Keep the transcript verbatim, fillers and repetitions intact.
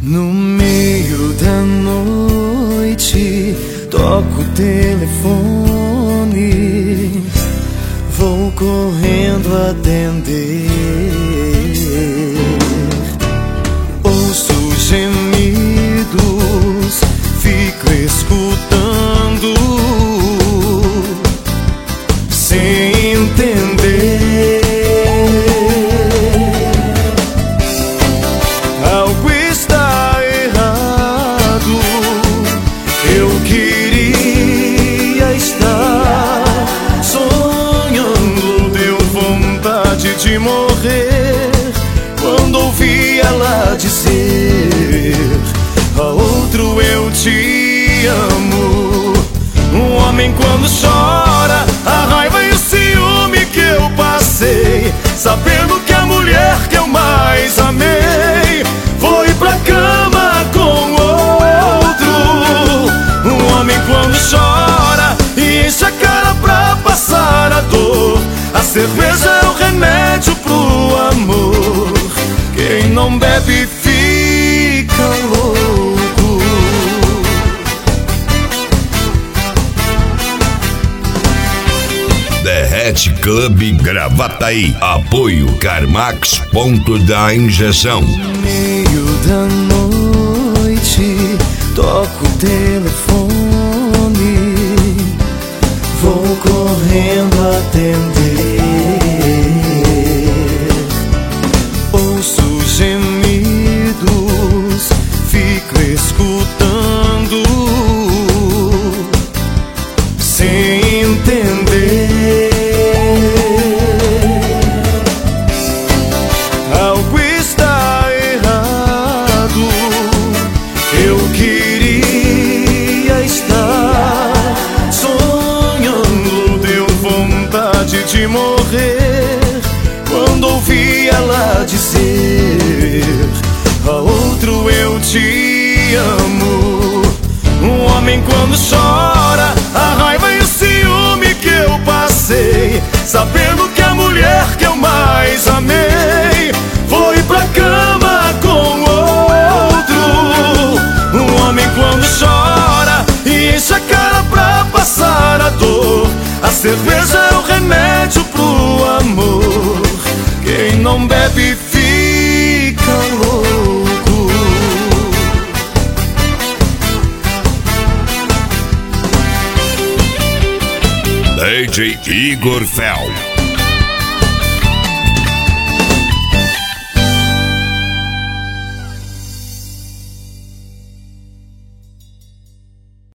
No meio da noite, toco o telefone, vou correndo atender. Ouço gemidos, fico escutando, sem entender. Algo está errado, eu queria estar sonhando. Deu vontade de morrer quando ouvi ela dizer a outro eu te amo. Um homem quando chora, a raiva e o ciúme que eu passei, sabendo que a mulher que eu mais amei foi pra cama com outro. Um homem quando chora e enche a cara pra passar a dor, a cerveja é o remédio pro amor. Quem não bebe fica louco. Derrete Club Gravataí. Apoio Carmax, ponto da injeção. No meio da noite, toco o telefone, vou correndo atender. Ouço gemidos, fico escutando, sem entender. Algo está errado, eu queria estar sonhando. Deu vontade de morrer quando ouvi ela dizer a outro eu te amo. Um homem quando chora, a raiva e o ciúme que eu passei, sabendo que a mulher que eu mais amei foi pra cama com outro. Um homem quando chora e enche a cara pra passar a dor, a cerveja é o remédio pro amor. Quem não bebe fica louco. D J Igor Fel.